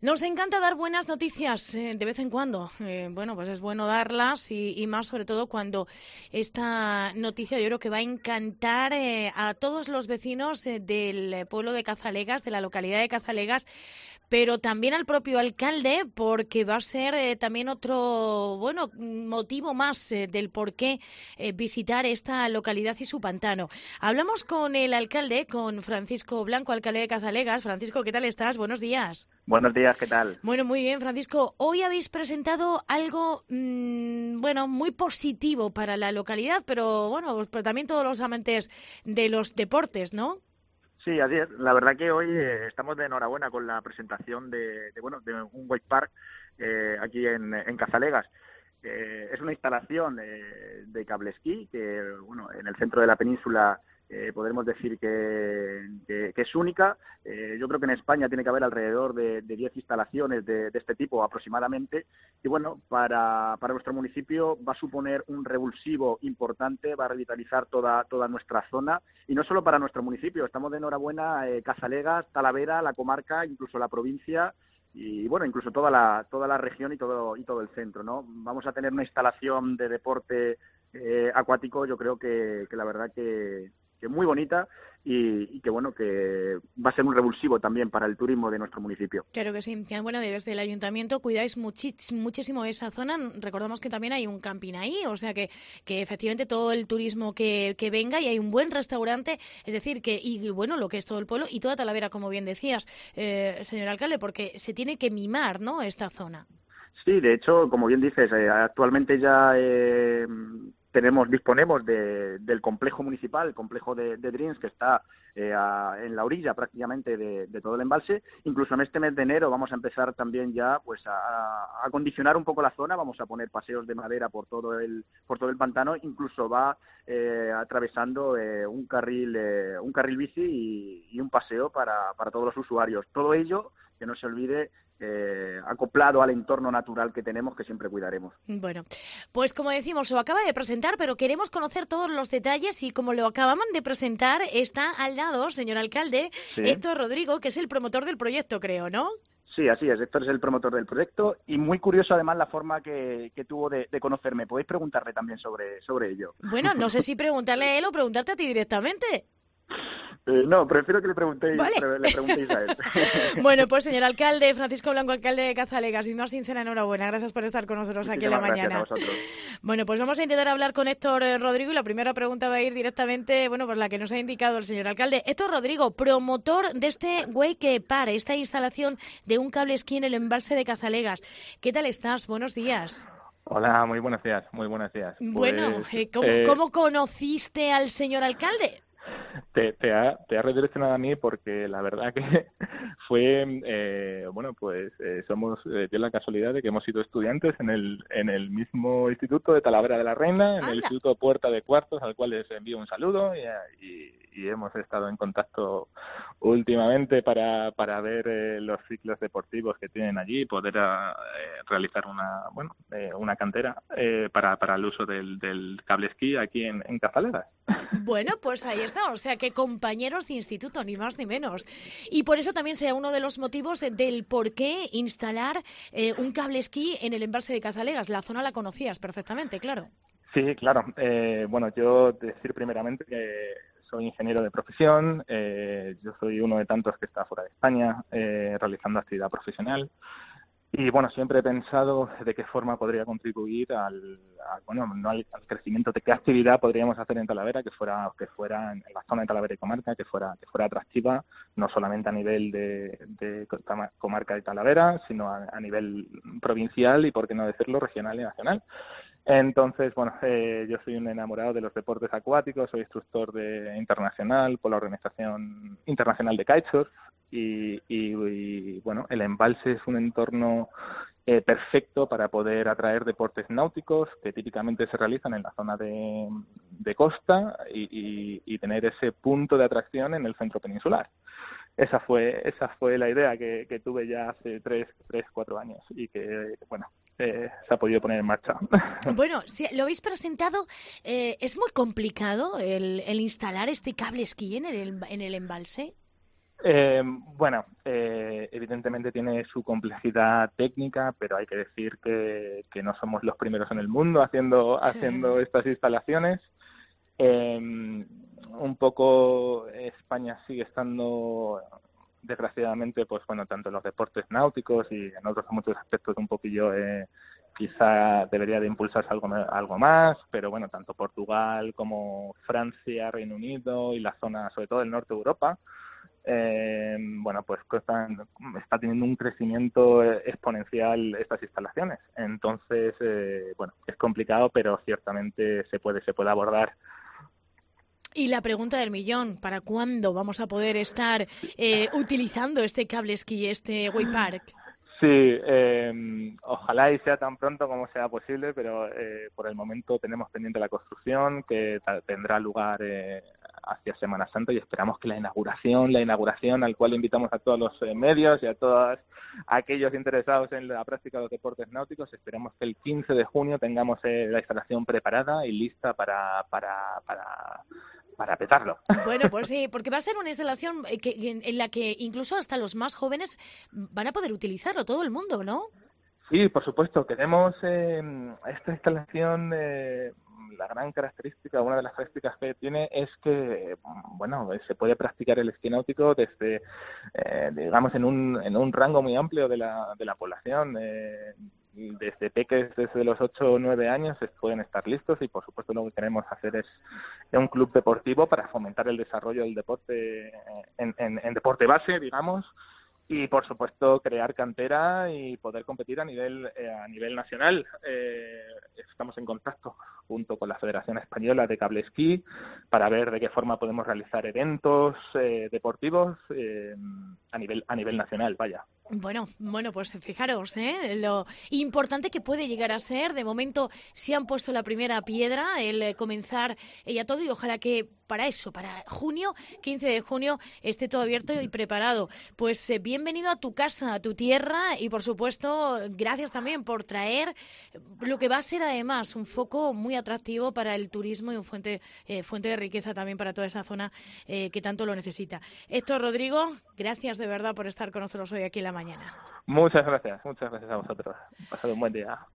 Nos encanta dar buenas noticias de vez en cuando. Bueno, pues es bueno darlas y más sobre todo cuando esta noticia yo creo que va a encantar a todos los vecinos del pueblo de Cazalegas, de la localidad de Cazalegas, pero también al propio alcalde, porque va a ser también otro motivo más del por qué visitar esta localidad y su pantano. Hablamos con el alcalde, con Francisco Blanco, alcalde de Cazalegas. Francisco, ¿qué tal estás? Buenos días. Buenos días, ¿qué tal? Bueno, muy bien, Francisco. Hoy habéis presentado algo, muy positivo para la localidad, pero pero también todos los amantes de los deportes, ¿no? Sí, así es. La verdad que hoy estamos de enhorabuena con la presentación de un wake park aquí en Cazalegas. Es una instalación de cable esquí que, en el centro de la península podremos decir que es única. Yo creo que en España tiene que haber alrededor de 10 instalaciones de este tipo aproximadamente. Y para nuestro municipio va a suponer un revulsivo importante, va a revitalizar toda nuestra zona. Y no solo para nuestro municipio, estamos de enhorabuena Cazalegas, Talavera, la comarca, incluso la provincia y incluso toda la región y todo el centro, ¿no? Vamos a tener una instalación de deporte acuático, yo creo que la verdad que muy bonita y que va a ser un revulsivo también para el turismo de nuestro municipio. Claro que sí. Bueno, desde el ayuntamiento cuidáis muchísimo esa zona. Recordamos que también hay un camping ahí, o sea que efectivamente todo el turismo que venga, y hay un buen restaurante, es decir, lo que es todo el pueblo y toda Talavera, como bien decías, señor alcalde, porque se tiene que mimar, ¿no?, esta zona. Sí, de hecho, como bien dices, actualmente ya disponemos del complejo municipal, el complejo de Dreams, que está en la orilla prácticamente de todo el embalse. Incluso en este mes de enero vamos a empezar también ya a acondicionar un poco la zona. Vamos a poner paseos de madera por todo el pantano. Incluso va atravesando un carril bici y un paseo para todos los usuarios. Todo ello, que no se olvide, acoplado al entorno natural que tenemos, que siempre cuidaremos. Bueno, pues como decimos, lo acaba de presentar, pero queremos conocer todos los detalles, y como lo acaban de presentar, está al lado, señor alcalde, sí, Héctor Rodrigo, que es el promotor del proyecto, creo, ¿no? Sí, así es. Héctor es el promotor del proyecto y muy curioso además la forma que tuvo de conocerme. Podéis preguntarle también sobre ello. Bueno, no sé si preguntarle a él o preguntarte a ti directamente. No, prefiero que le preguntéis a él. Bueno, pues señor alcalde, Francisco Blanco, alcalde de Cazalegas, mi más sincera enhorabuena. Gracias por estar con nosotros aquí en la mañana. Gracias a vosotros. Bueno, pues vamos a intentar hablar con Héctor Rodrigo, y la primera pregunta va a ir directamente, por la que nos ha indicado el señor alcalde. Héctor Rodrigo, promotor de este Wake Park, esta instalación de un cable esquí en el embalse de Cazalegas. ¿Qué tal estás? Buenos días. Hola, muy buenos días, muy buenos días. Bueno, ¿cómo conociste al señor alcalde? Te ha redireccionado a mí porque la verdad que fue, dio la casualidad de que hemos sido estudiantes en el mismo instituto de Talavera de la Reina, en el Instituto Puerta de Cuartos, al cual les envío un saludo, y hemos estado en contacto últimamente para ver los ciclos deportivos que tienen allí y poder realizar una cantera para el uso del cable esquí aquí en Cazalegas. Bueno, pues ahí está, o sea que compañeros de instituto, ni más ni menos. Y por eso también sea uno de los motivos del por qué instalar un cable esquí en el embalse de Cazalegas. La zona la conocías perfectamente, claro. Sí, claro. Yo decir primeramente que soy ingeniero de profesión. Yo soy uno de tantos que está fuera de España realizando actividad profesional. Y siempre he pensado de qué forma podría contribuir al crecimiento, de qué actividad podríamos hacer en Talavera que fuera en la zona de Talavera y comarca, que fuera atractiva, no solamente a nivel de comarca de Talavera, sino a nivel provincial y, por qué no decirlo, regional y nacional. Entonces, yo soy un enamorado de los deportes acuáticos, soy instructor internacional por la Organización Internacional de Kitesurf y el embalse es un entorno perfecto para poder atraer deportes náuticos que típicamente se realizan en la zona de costa y tener ese punto de atracción en el centro peninsular. Esa fue la idea que tuve ya hace 4 años y que, se ha podido poner en marcha. Bueno, si lo habéis presentado, ¿es muy complicado el instalar este cable esquí en el embalse? Evidentemente tiene su complejidad técnica, pero hay que decir que no somos los primeros en el mundo haciendo estas instalaciones. Un poco España sigue estando, desgraciadamente, pues bueno, tanto en los deportes náuticos y en otros muchos aspectos un poquillo, quizá debería de impulsarse algo más, pero bueno, tanto Portugal como Francia, Reino Unido y la zona, sobre todo el norte de Europa, pues está teniendo un crecimiento exponencial estas instalaciones. Entonces, es complicado, pero ciertamente se puede abordar. Y la pregunta del millón, ¿para cuándo vamos a poder estar utilizando este cable esquí, este waypark? Sí, ojalá y sea tan pronto como sea posible, pero por el momento tenemos pendiente la construcción, que tendrá lugar hacia Semana Santa, y esperamos que la inauguración al cual invitamos a todos los medios y a todos aquellos interesados en la práctica de los deportes náuticos, esperamos que el 15 de junio tengamos la instalación preparada y lista para petarlo. Bueno, pues sí, porque va a ser una instalación en la que incluso hasta los más jóvenes van a poder utilizarlo, todo el mundo, ¿no? Sí, por supuesto. Queremos esta instalación, la gran característica, una de las características que tiene es que, se puede practicar el esquí náutico desde, digamos, en un rango muy amplio de la población. Desde peques, desde los 8 o 9 años, pueden estar listos, y por supuesto lo que queremos hacer es un club deportivo para fomentar el desarrollo del deporte en deporte base, digamos, y por supuesto crear cantera y poder competir a nivel nacional. Estamos en contacto junto con la Federación Española de Cable Esquí para ver de qué forma podemos realizar eventos deportivos a nivel nacional, vaya. Bueno, pues fijaros, lo importante que puede llegar a ser. De momento se han puesto la primera piedra, el comenzar ya todo, y ojalá que para junio, 15 de junio, esté todo abierto y preparado. Pues bienvenido a tu casa, a tu tierra, y por supuesto, gracias también por traer lo que va a ser además un foco muy atractivo para el turismo y un fuente de riqueza también para toda esa zona que tanto lo necesita. Héctor, Rodrigo, gracias de verdad por estar con nosotros hoy aquí en la mañana. Muchas gracias a vosotros. Pasad un buen día.